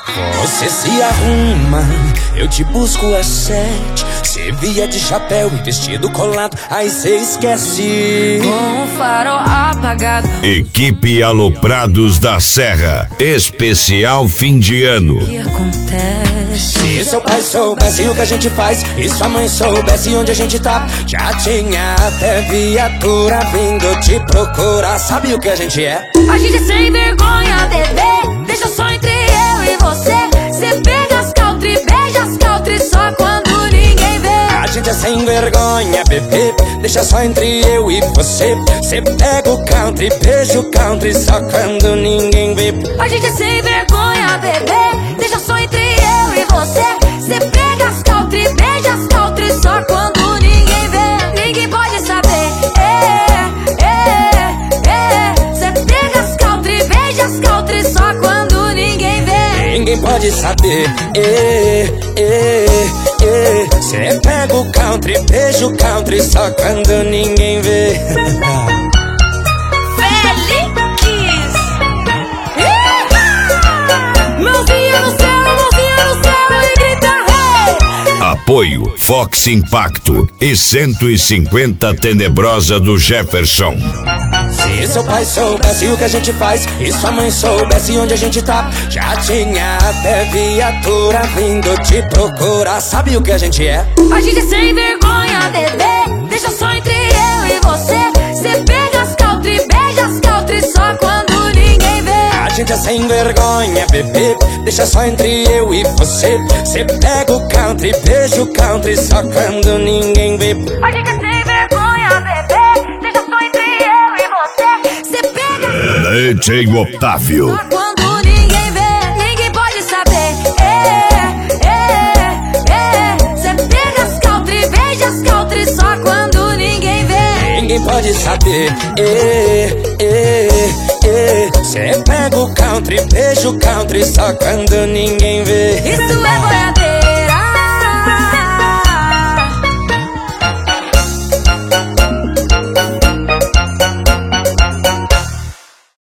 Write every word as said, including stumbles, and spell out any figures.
Você se arruma, eu te busco às sete. Cê vier de chapéu e vestido colado, aí cê esquece. Com o farol apagado. Equipe Aloprados da Serra, especial fim de ano. O que acontece? Se seu pai soubesse o que a gente faz e sua mãe soubesse onde a gente tá, já tinha até viatura vindo te procurar. Sabe o que a gente é? A gente é sem vergonha, bebê. Deixa só entre eu e você. Cê pega as country, beija as country só quando ninguém vê. A gente é sem vergonha, bebê. Deixa só entre eu e você. Cê pega o country, beija o country só quando ninguém vê. A gente é sem vergonha, bebê. Deixa só entre eu e você. Cê pega as country, beija as country só quando ninguém vê. Ninguém pode saber. É, é, é. Cê pega as country, beija as country só quando ninguém vê. Ninguém pode saber. É, é, é. Cê pega o country, beija o country só quando ninguém vê. Feliz! Mãozinha no céu, mãozinha no céu e grita hey! Apoio Fox Impacto e cento e cinquenta Tenebrosa do Jefferson. Se seu pai soubesse o que a gente faz e sua mãe soubesse onde a gente tá, já tinha até viatura vindo te procurar. Sabe o que a gente é? A gente é sem vergonha, bebê. Deixa só entre eu e você. Cê pega as country, beija as country só quando ninguém vê. A gente é sem vergonha, bebê. Deixa só entre eu e você. Cê pega o country, beija o country só quando ninguém vê. A gente é sem vergonha, bebê. Deixa só entre eu e você. Cê pega D J Otávio. só quando ninguém vê. Ninguém pode saber. É, é, é. Cê pega as country, beija as country só quando ninguém vê. Ninguém pode saber. É, é, é. Cê pega o country, beija o country só quando ninguém vê. Isso é boiada.